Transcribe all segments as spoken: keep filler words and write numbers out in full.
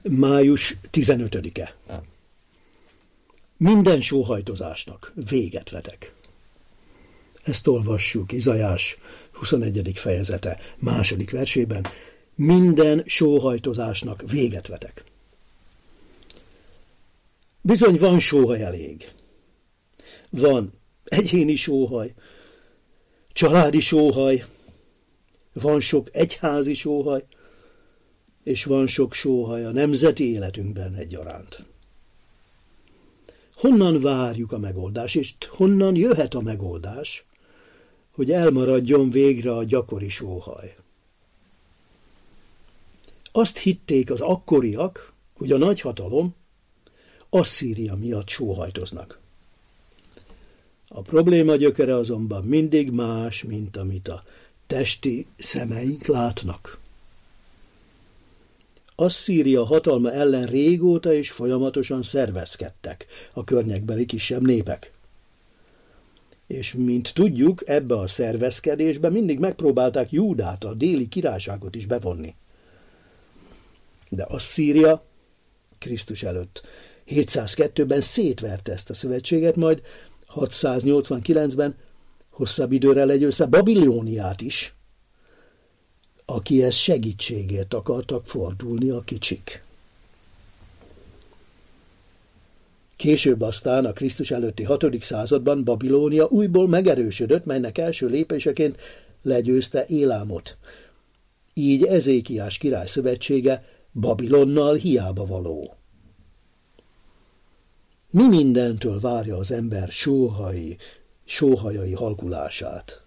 május tizenötödike. Minden sóhajtozásnak véget vetek. Ezt olvassuk Izaiás huszonegyedik fejezete második versében. Minden sóhajtozásnak véget vetek. Bizony van sóhaj elég. Van egyéni sóhaj, családi sóhaj, van sok egyházi sóhaj, és van sok sóhaj a nemzeti életünkben egyaránt. Honnan várjuk a megoldást, és honnan jöhet a megoldás, hogy elmaradjon végre a gyakori sóhaj? Azt hitték az akkoriak, hogy a nagyhatalom Asszíria miatt sóhajtoznak. A probléma gyökere azonban mindig más, mint amit a testi szemeink látnak. Asszíria hatalma ellen régóta és folyamatosan szervezkedtek a környékbeli kisebb népek. És mint tudjuk, ebbe a szervezkedésbe mindig megpróbálták Júdát, a déli királyságot is bevonni. De Asszíria Krisztus előtt hétszázkettőben szétverte ezt a szövetséget, majd hatszáznyolcvankilencben hosszabb időre legyőzte Babilóniát is, akihez segítségért akartak fordulni a kicsik. Később aztán a Krisztus előtti hatodik században Babilónia újból megerősödött, melynek első lépéseként legyőzte Élámot. Így Ezékiás király szövetsége Babilonnal hiába való. Mi mindentől várja az ember sóhai, sóhajai halkulását?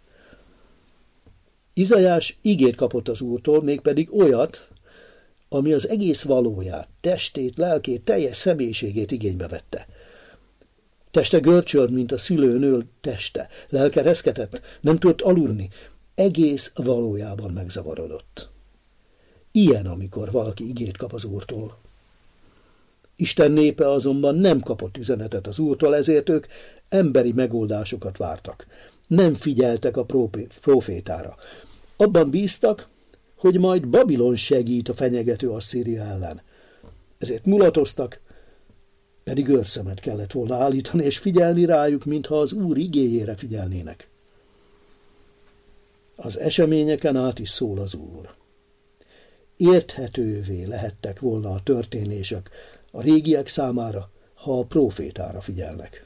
Izaiás ígért kapott az Úrtól, mégpedig olyat, ami az egész valóját, testét, lelkét, teljes személyiségét igénybe vette. Teste görcsölt, mint a szülőnő teste, lelke reszketett, nem tudott aludni, egész valójában megzavarodott. Ilyen, amikor valaki igét kap az Úrtól. Isten népe azonban nem kapott üzenetet az Úrtól, ezért ők emberi megoldásokat vártak. Nem figyeltek a prófétára. Abban bíztak, hogy majd Babilon segít a fenyegető Asszíria ellen. Ezért mulatoztak, pedig őrszemet kellett volna állítani és figyelni rájuk, mintha az Úr igéjére figyelnének. Az eseményeken át is szól az Úr. Érthetővé lehettek volna a történések a régiek számára, ha a prófétára figyelnek.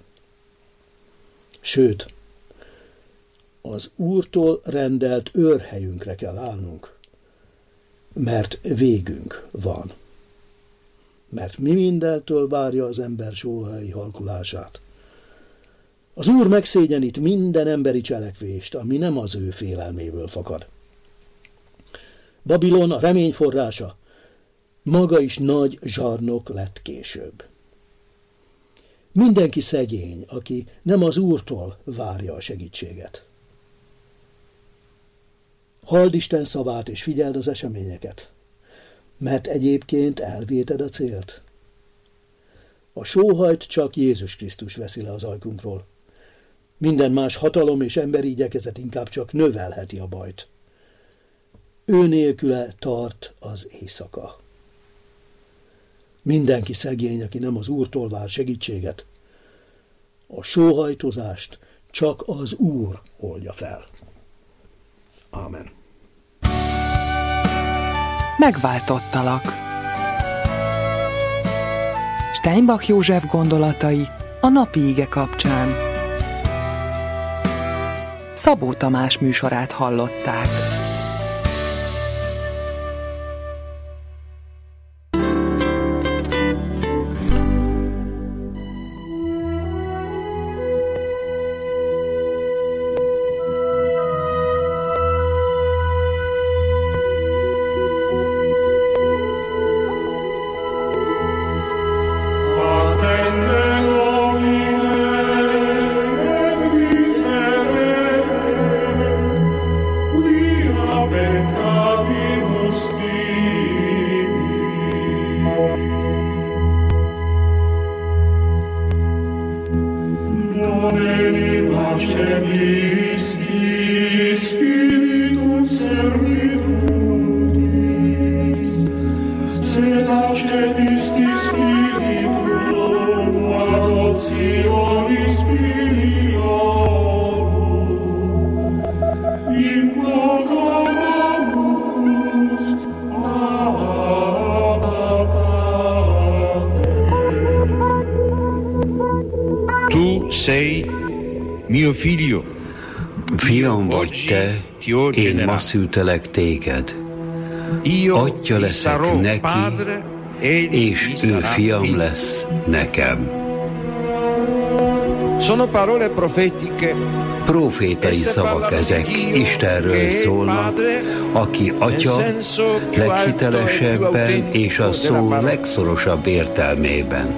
Sőt, az Úrtól rendelt őrhelyünkre kell állnunk, mert végünk van. Mert mi mindentől várja az ember sóhajai halkulását. Az Úr megszégyenít minden emberi cselekvést, ami nem az ő félelméből fakad. Babilon a remény forrása, maga is nagy zsarnok lett később. Mindenki szegény, aki nem az Úrtól várja a segítséget. Halld Isten szavát és figyeld az eseményeket, mert egyébként elvéted a célt. A sóhajt csak Jézus Krisztus veszi le az ajkunkról. Minden más hatalom és emberi igyekezet inkább csak növelheti a bajt. Ő nélküle tart az éjszaka. Mindenki szegény, aki nem az Úrtól vár segítséget. A sóhajtozást csak az Úr oldja fel. Ámen. Megváltottalak. Steinbach József gondolatai a napi ige kapcsán. Szabó Tamás műsorát hallották. Spiritus Servitutis, sed accepisti Spiritum, adoptionis filiorum, in quo clamamus, Abba Pater. Tu sei mio figlio. Fiam vagy te, én ma szültelek téged. Atya leszek neki, és ő fiam lesz nekem. Profétai szavak ezek, Istenről szólnak, aki atya leghitelesebben és a szó legszorosabb értelmében.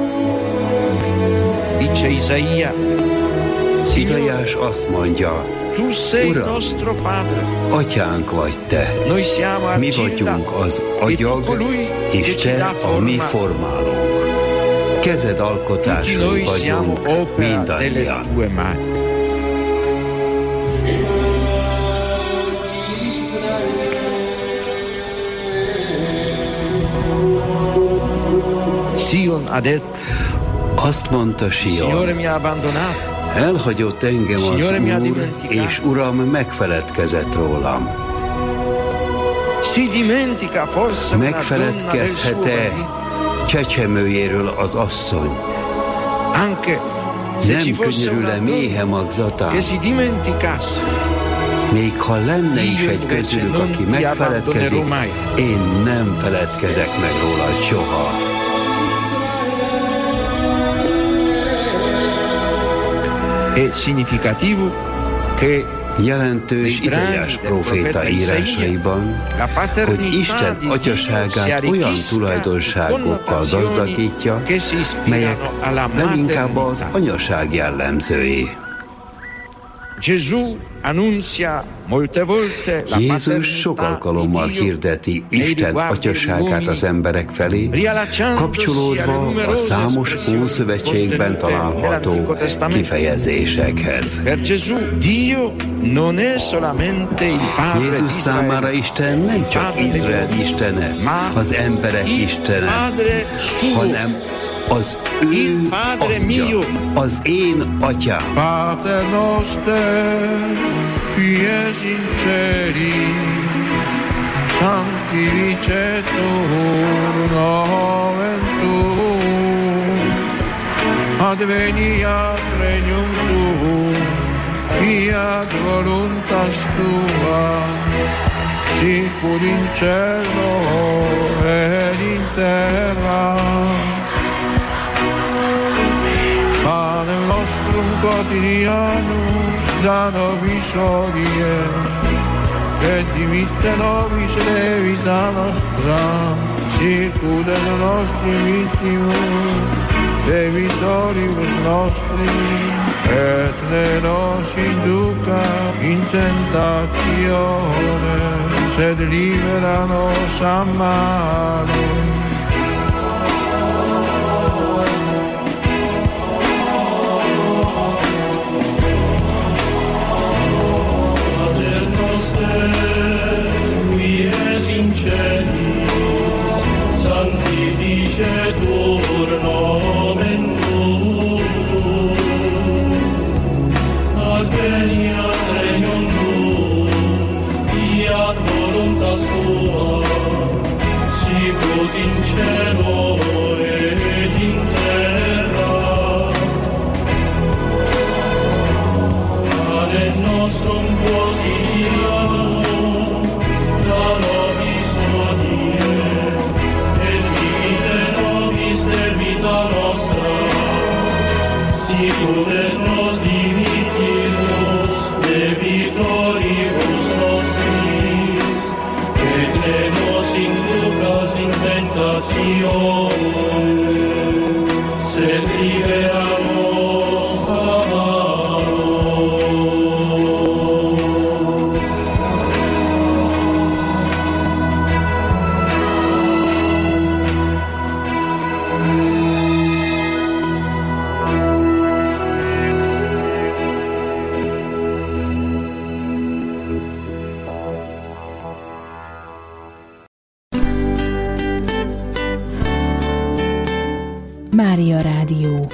Izaiás azt mondja, Uram, atyánk vagy te, mi vagyunk az agyag, és te a mi formálónk. Kezed alkotásai vagyunk mindannyian. Azt mondta Sion, elhagyott engem az Úr, és Uram megfeledkezett rólam. Megfeledkezhet-e csecsemőjéről az asszony? Nem könyörül-e méhe magzatán? Még ha lenne is egy közülük, aki megfeledkezik, én nem feledkezek meg róla soha. Jelentős Izaiás próféta írásaiban, hogy Isten atyaságát olyan tulajdonságokkal gazdagítja, melyek leginkább az anyaság jellemzői. Jézus sok alkalommal hirdeti Isten atyaságát az emberek felé, kapcsolódva a számos Ószövetségben található kifejezésekhez. Jézus számára Isten nem csak Izrael istene, az emberek istene, hanem az ő atya, az én atyám. Pater noster, qui es in celi, sanctificetur nomen tuum, adveniat regnum tuum, fiat voluntas tua, sicur in cielo et in terra. Panem nostrum quotidianum da nobis hodie, et dimitte nobis debita nostra, sicut et nostri vittimus debitoribus nostri, et ne nos induca in tentatione, sed libera nos a malo. Sanctificetur nomen tuum, adveniat regnum tuum, fiat voluntas tua, sicut in cielo et in terra. Panem nostrum quotidianum da nobis hodie, debita nostra, sicut et nos dimittimus debitoribus nostris, et ne nos inducas in tentatione, sed libera nos a malo. Mária Rádió.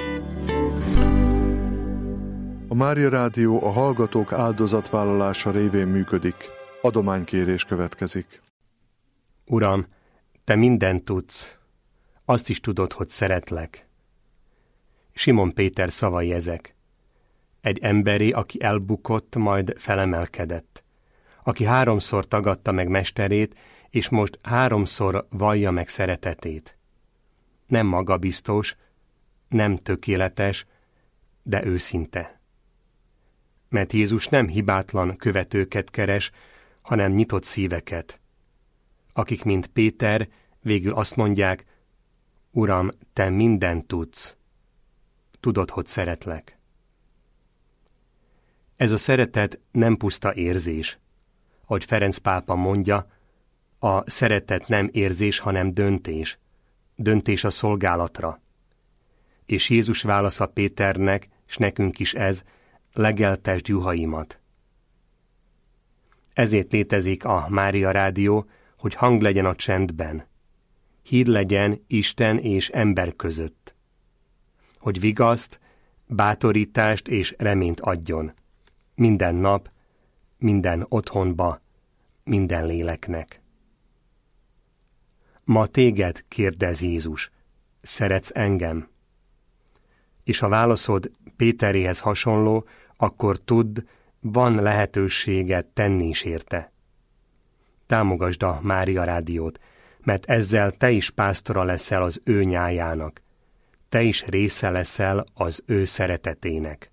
A Mária Rádió a hallgatók áldozatvállalása révén működik. Adománykérés következik. Uram, Te mindent tudsz. Azt is tudod, hogy szeretlek. Simon Péter szavai ezek. Egy emberi, aki elbukott, majd felemelkedett. Aki háromszor tagadta meg mesterét, és most háromszor vallja meg szeretetét. Nem magabiztos, nem tökéletes, de őszinte. Mert Jézus nem hibátlan követőket keres, hanem nyitott szíveket. Akik, mint Péter, végül azt mondják, Uram, Te mindent tudsz. Tudod, hogy szeretlek. Ez a szeretet nem puszta érzés. Ahogy Ferenc pápa mondja, a szeretet nem érzés, hanem döntés. Döntés a szolgálatra. És Jézus válasza Péternek, s nekünk is ez, legeltesd juhaimat. Ezért létezik a Mária Rádió, hogy hang legyen a csendben. Híd legyen Isten és ember között. Hogy vigaszt, bátorítást és reményt adjon. Minden nap, minden otthonba, minden léleknek. Ma téged kérdez Jézus, szeretsz engem? És ha válaszod Péteréhez hasonló, akkor tudd, van lehetőséged tenni is érte. Támogasd a Mária Rádiót, mert ezzel te is pásztora leszel az ő nyájának. Te is része leszel az ő szeretetének.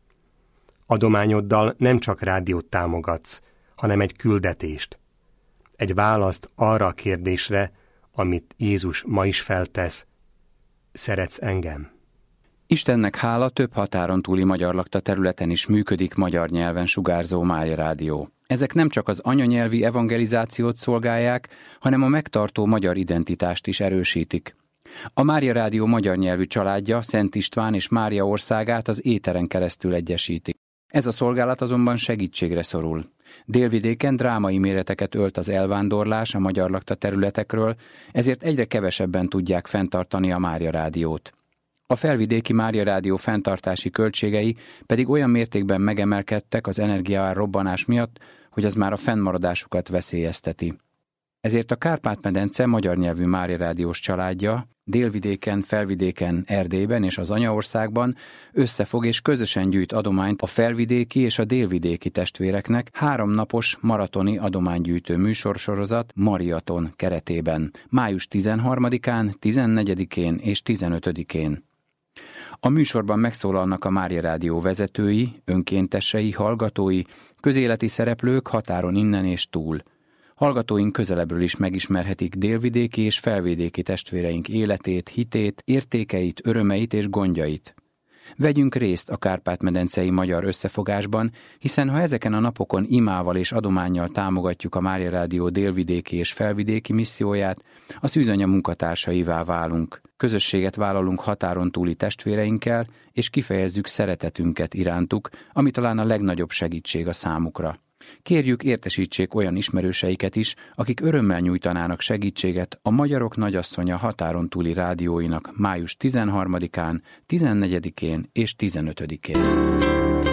Adományoddal nem csak rádiót támogatsz, hanem egy küldetést. Egy választ arra a kérdésre, amit Jézus ma is feltesz. Szeretsz engem? Istennek hála, több határon túli magyarlakta területen is működik magyar nyelven sugárzó Mária Rádió. Ezek nem csak az anyanyelvi evangelizációt szolgálják, hanem a megtartó magyar identitást is erősítik. A Mária Rádió magyar nyelvű családja Szent István és Mária országát az éteren keresztül egyesíti. Ez a szolgálat azonban segítségre szorul. Délvidéken drámai méreteket ölt az elvándorlás a magyarlakta területekről, ezért egyre kevesebben tudják fenntartani a Mária Rádiót. A felvidéki Mária Rádió fenntartási költségei pedig olyan mértékben megemelkedtek az energiaár robbanás miatt, hogy az már a fennmaradásukat veszélyezteti. Ezért a Kárpát-medence magyar nyelvű Mária Rádiós családja délvidéken, felvidéken, Erdélyben és az anyaországban összefog és közösen gyűjt adományt a felvidéki és a délvidéki testvéreknek három napos maratoni adománygyűjtő műsorsorozat Mariaton keretében, május tizenharmadikán, tizennegyedikén és tizenötödikén. A műsorban megszólalnak a Mária Rádió vezetői, önkéntesei, hallgatói, közéleti szereplők határon innen és túl. Hallgatóink közelebbről is megismerhetik délvidéki és felvidéki testvéreink életét, hitét, értékeit, örömeit és gondjait. Vegyünk részt a Kárpát-medencei magyar összefogásban, hiszen ha ezeken a napokon imával és adománnyal támogatjuk a Mária Rádió délvidéki és felvidéki misszióját, a szűzanya munkatársaivá válunk. Közösséget vállalunk határon túli testvéreinkkel, és kifejezzük szeretetünket irántuk, ami talán a legnagyobb segítség a számukra. Kérjük, értesítsék olyan ismerőseiket is, akik örömmel nyújtanának segítséget a Magyarok Nagyasszonya határon túli rádióinak május tizenharmadikán, tizennegyedikén és tizenötödikén.